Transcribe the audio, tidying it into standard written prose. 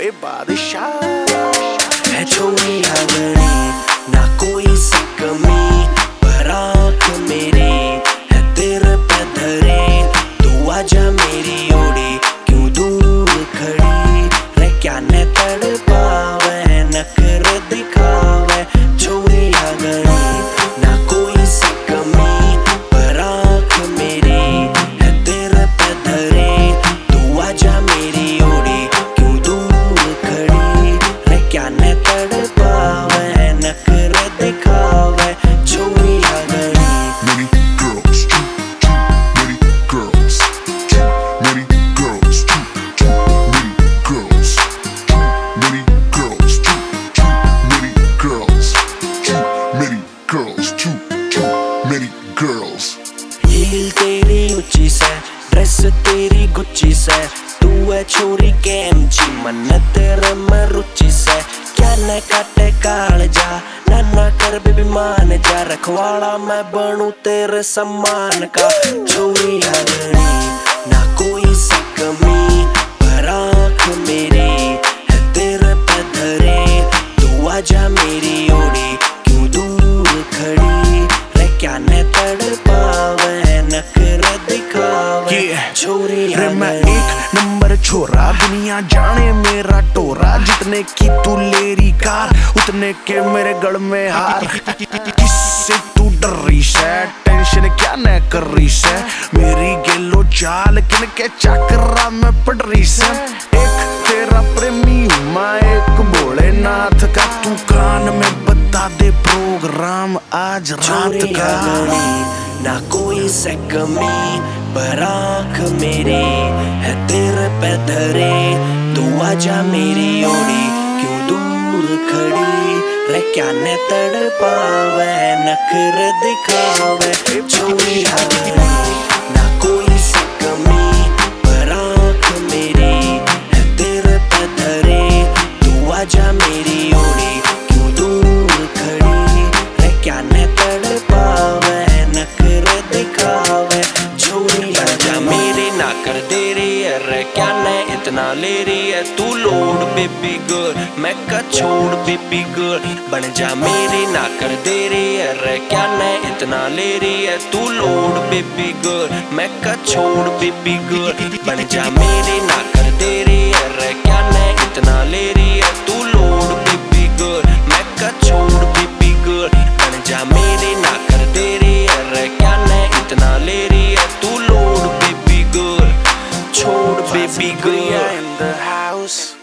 ओए बादशाह है छोरी आंगनी ना कोई सी कमी, पर आँख मेरी है तेरे पे धरे। तू आजा मेरी ओड़ी क्यों दूर खड़ी रे, क्या ने तड़पावे नखर दिखावे। छोरी आंगनी ना कोई सी कमी, पर आँख मेरी है तेरे पे धरे। तू आजा मेरी ओड़ी क्यों दूर खड़ी रे, क्या ने तड़पावे नखर दिखावे। छोरी आंगनी हील तेरी ऊंची से, ड्रेस तेरी गुच्ची से। तू है छोरी कैमची मन तेरे में रुचि से। क्या न काटे काल जा ना कर बेबी मान जा, रखवाड़ा मैं बनूं तेरे सम्मान का। छोरी आंगनी ना कोई सी कमी, पर आँख मेरी है तेरे पे धरे। तू आजा मेरी ओड़ी क्यों दूर खड़ी रे, क्या ने तड़पावे नखर दिखावे। छोरी रे मैं एक नंबर छोरा, दुनिया जाने मेरा टोरा। जितने की तू लेरी कार उतने के मेरे गढ़ में हार। किससे तू डर रही से, टेंशन क्या न कर रही से। मेरी गेलो चाल किन के चक्रा में पड़ रही से। एक तेरा प्रेमी हूँ मैं, एक भोलेनाथ का। तू कान में बता दे प्रोग्राम आज रात का। ना कोई से कमी, पर आँख मेरी है तेरे पे धरे। तू आजा मेरी ओड़ी क्यों दूर खड़ी रे, क्या ने तड़पावे नखर दिखावे। छोरी आंगनी ना कोई सी कमी, पर आँख मेरी है तेरे पे धरे। तू आजा मेरी ओड़ी क्यों दूर खड़ी रे, क्या ने तड़पावे नखर दिखावे। छोरी आजा मेरी ना कर दे रही है रे, क्या ने इतना ले रही है। तू लोड बेबी गर्ल मैं का छोड़ बेबी गर्ल, बन जा मेरी ना कर दे रही है रे, क्या ने इतना ले रही है। तू लोड बेबी गर्ल मैं का छोड़ बेबी गर्ल, बन जा मेरी ना कर दे रही है रे, क्या ने इतना ले रही है। तू लोड बेबी गर्ल मैं का छोड़ बेबी गर्ल, बन जा मेरी ना कर दे रही है रे, क्या ने इतना ले रही है। तू लोड बेबी गर्ल छोड़ baby girl in the house.